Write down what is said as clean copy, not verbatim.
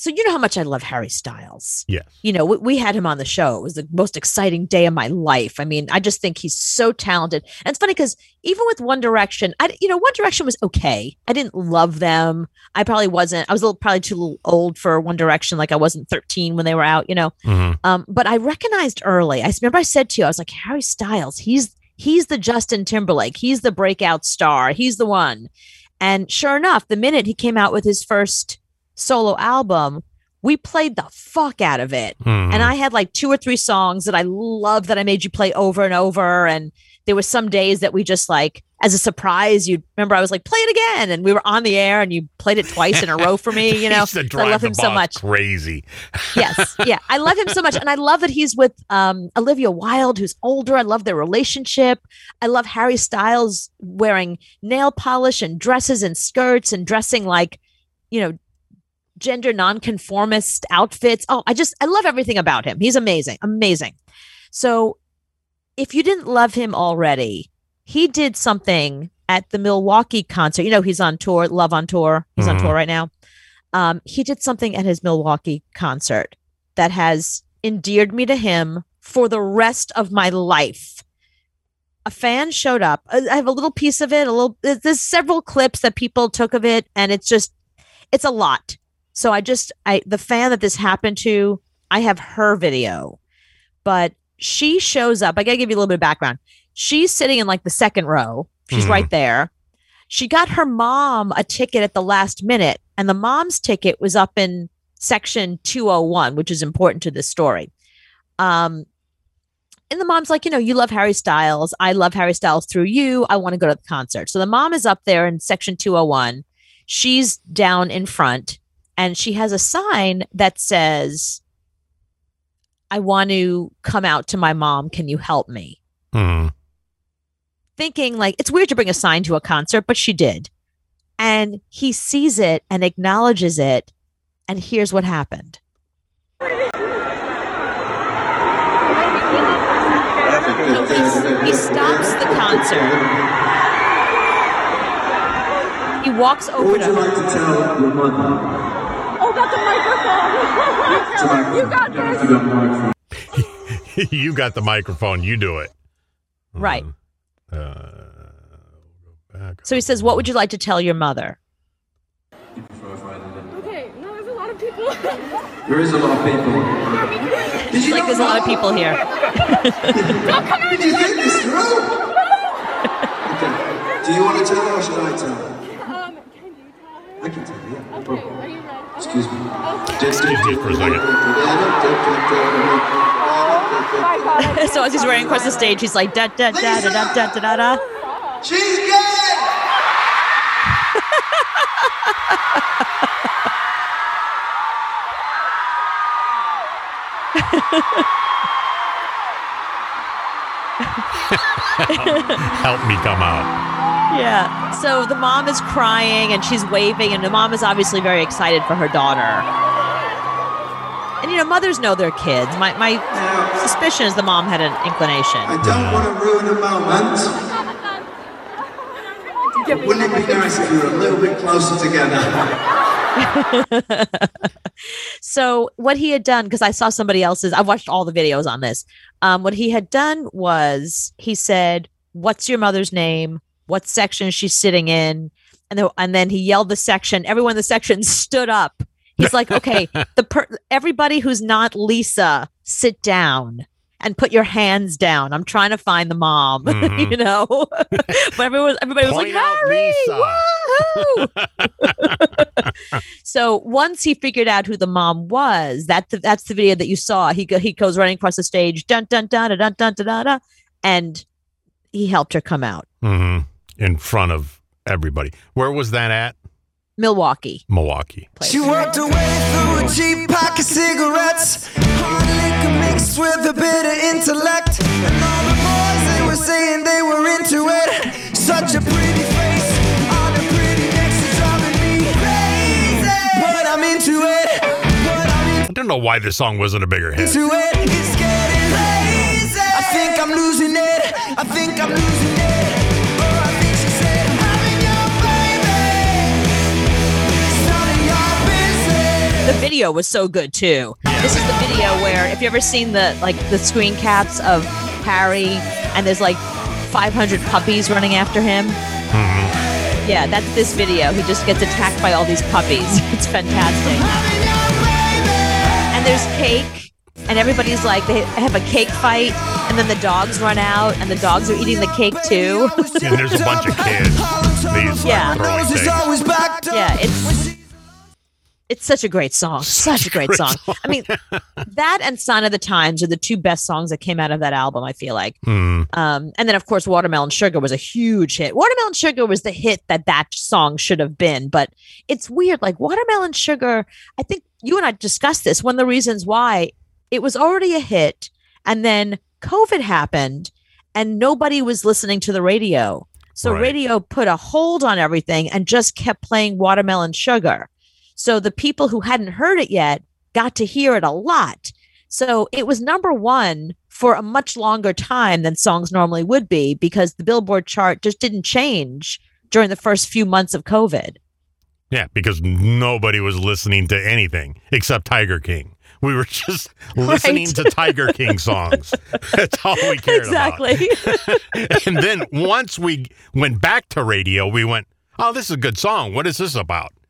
So you know how much I love Harry Styles. Yes. You know, we had him on the show. It was the most exciting day of my life. I mean, I just think he's so talented. And it's funny because even with One Direction, One Direction was okay. I didn't love them. I probably wasn't. I was probably too old for One Direction. Like I wasn't 13 when they were out, But I recognized early. I remember I said to you, I was like, Harry Styles, he's the Justin Timberlake. He's the breakout star. He's the one. And sure enough, the minute he came out with his first solo album, we played the fuck out of it. And I had like 2 or 3 songs that I loved that I made you play over and over. And there were some days that we just like, as a surprise, you remember I was like, play it again. And we were on the air and you played it twice in a row for me, I love him so much. Crazy. Yes. Yeah. I love him so much. And I love that he's with Olivia Wilde, who's older. I love their relationship. I love Harry Styles wearing nail polish and dresses and skirts and dressing like, gender nonconformist outfits. Oh, I love everything about him. He's amazing. Amazing. So if you didn't love him already, he did something at the Milwaukee concert. He's on tour, Love on Tour. He's on tour right now. He did something at his Milwaukee concert that has endeared me to him for the rest of my life. A fan showed up. I have a little piece of it, there's several clips that people took of it, and it's a lot. So the fan that this happened to, I have her video, but she shows up. I got to give you a little bit of background. She's sitting in like the second row. She's right there. She got her mom a ticket at the last minute, and the mom's ticket was up in section 201, which is important to this story. And the mom's like, you love Harry Styles. I love Harry Styles through you. I want to go to the concert. So the mom is up there in section 201. She's down in front. And she has a sign that says, I want to come out to my mom. Can you help me? Thinking like, it's weird to bring a sign to a concert, but she did. And he sees it and acknowledges it. And here's what happened. He stops the concert. He walks over to her. Would you like to tell your mother? Oh, got the microphone. You got this. You got the microphone. You do it. Right. So he says, what would you like to tell your mother? Okay, no, there's a lot of people. There is a lot of people. Did you there's a lot of people here. Did you think this through? Okay. Do you want to tell her or should I tell her? Can you tell? I can tell you. Yeah. Okay, are you ready? Excuse me. Just for a second. My God. So as he's running across the stage, he's like, da da da da da da da da. She's gay! Help me come out. Yeah. So the mom is crying and she's waving, and the mom is obviously very excited for her daughter. And mothers know their kids. My suspicion is the mom had an inclination. I don't want to ruin a moment. Wouldn't it be nice if we were a little bit closer together? So what he had done, because I saw somebody else's, I watched all the videos on this. What he had done was he said, what's your mother's name? What section she's sitting in? And then he yelled the section. Everyone in the section stood up. He's like, okay, everybody who's not Lisa, sit down and put your hands down. I'm trying to find the mom, But everybody was like, Harry, woohoo! So once he figured out who the mom was, that's the video that you saw. He goes running across the stage, dun dun dun dun dun dun dun, and he helped her come out in front of everybody. Where was that at? Milwaukee. She walked away through a cheap pack of cigarettes, hard liquor mixed with a bit of intellect, and all the boys they were saying they were into it. Such a pretty face on a pretty neck, she's driving me crazy, but I'm into it. I don't know why this song wasn't a bigger hit. Into it, it's getting crazy. I think I'm losing it. Oh, I think she said, having your baby. It's none of your business. The video was so good too. This is the video where, if you ever seen the screen caps of Harry and there's like 500 puppies running after him. Mm-hmm. Yeah, that's this video. He just gets attacked by all these puppies. It's fantastic. And there's cake, and everybody's like, they have a cake fight, and then the dogs run out, and the dogs are eating the cake too. And there's a bunch of kids. These Yeah. throwing things. Yeah, it's such a great song. Such a great song. I mean, that and Sign of the Times are the two best songs that came out of that album, I feel like. Mm. And then, of course, Watermelon Sugar was a huge hit. Watermelon Sugar was the hit that song should have been. But it's weird. Like, Watermelon Sugar, I think you and I discussed this. One of the reasons why it was already a hit, and then COVID happened, and nobody was listening to the radio. So Right. radio put a hold on everything and just kept playing Watermelon Sugar. So the people who hadn't heard it yet got to hear it a lot. So it was number one for a much longer time than songs normally would be, because the Billboard chart just didn't change during the first few months of COVID. Yeah, because nobody was listening to anything except Tiger King. We were just listening to Tiger King songs. That's all we cared Exactly. about. And then once we went back to radio, we went, oh, this is a good song. What is this about?